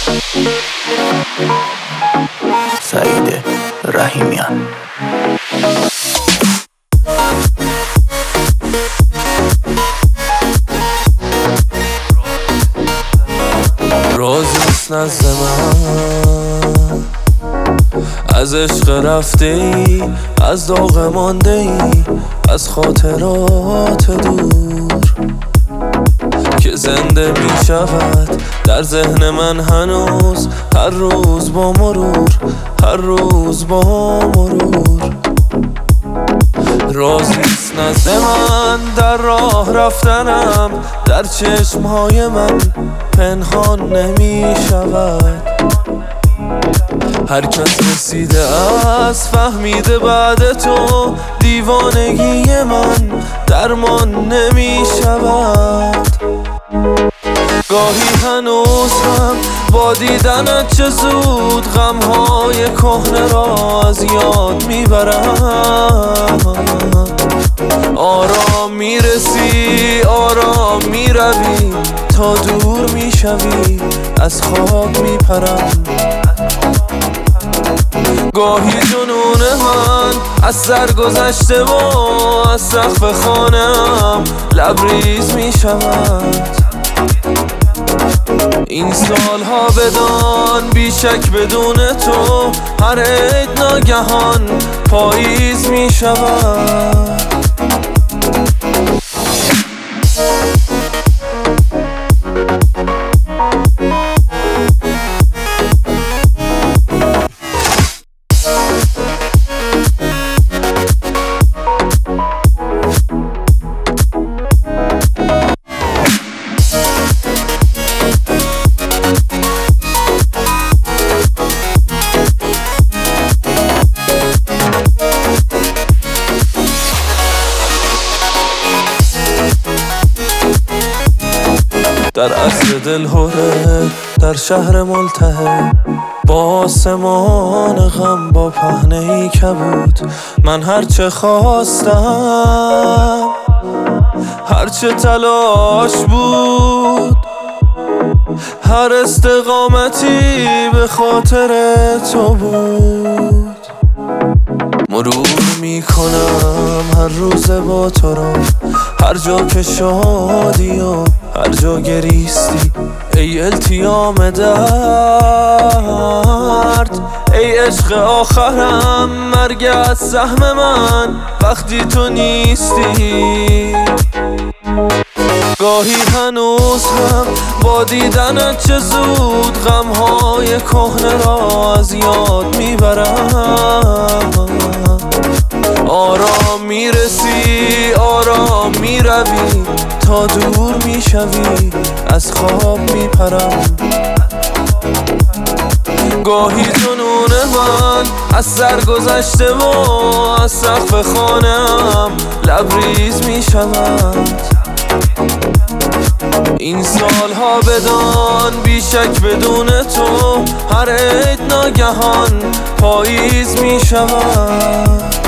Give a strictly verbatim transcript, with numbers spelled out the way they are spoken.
سعید رحیمیان. رازیست نزد من از عشق رفته ای، از داغ مانده ای، از خاطرات دور که زنده می شود در ذهن من هنوز، هر روز با مرور، هر روز با مرور. رازیست نزد من در راه رفتنم، در چشمهای من پنهان نمی شود. هر کس رسیده است فهمیده بعد تو، دیوانگی من درمان نمی شود. گاهی هنوز هم با دیدنت چه زود غمهای کهنه را از یاد میبرم. آرام میرسی آرام میروی، تا دور میشوی از خواب میپرم. گاهی جنون من از سر گذشته و از سقف خانم لبریز میشود. این سالها بدان بیشک بدون تو، هر عید ناگهان پاییز می شود. در عصر دلهره در شهر ملتهب، با آسمان غم با پهنه‌ای کبود، من هرچه خواستم هرچه تلاش بود، هر استقامتی به خاطر تو بود. مرور میکنم هر روز با تو را، هر جا که شادی و هر جا گریستی، ای التیام درد، ای عشق آخرم، مرگ از سهم من وقتی تو نیستی. گاهی هنوز هم با دیدنت چه زود غمهای کهنه را از یاد میبرم. آرام میرسی آرام میروی، تا دور میشوی از خواب میپرم. گاهی جنون من از سر گذشته و از سقف خانم لبریز میشود. این سالها بدان بیشک بدون تو، هر عید ناگهان پاییز میشود.